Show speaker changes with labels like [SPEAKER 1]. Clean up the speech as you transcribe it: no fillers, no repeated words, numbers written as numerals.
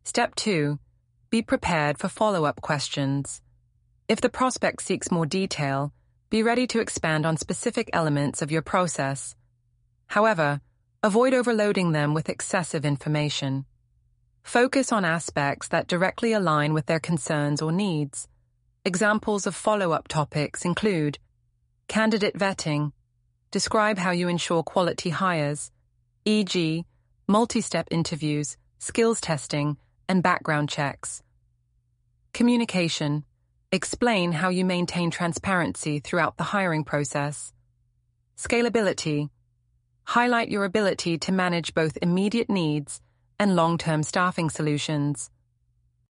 [SPEAKER 1] Step 2. Be prepared for follow-up questions. If the prospect seeks more detail, be ready to expand on specific elements of your process. However, avoid overloading them with excessive information. Focus on aspects that directly align with their concerns or needs. Examples of follow-up topics include candidate vetting. Describe how you ensure quality hires, e.g., multi-step interviews, skills testing, and background checks. Communication. Explain how you maintain transparency throughout the hiring process. Scalability. Highlight your ability to manage both immediate needs and long-term staffing solutions.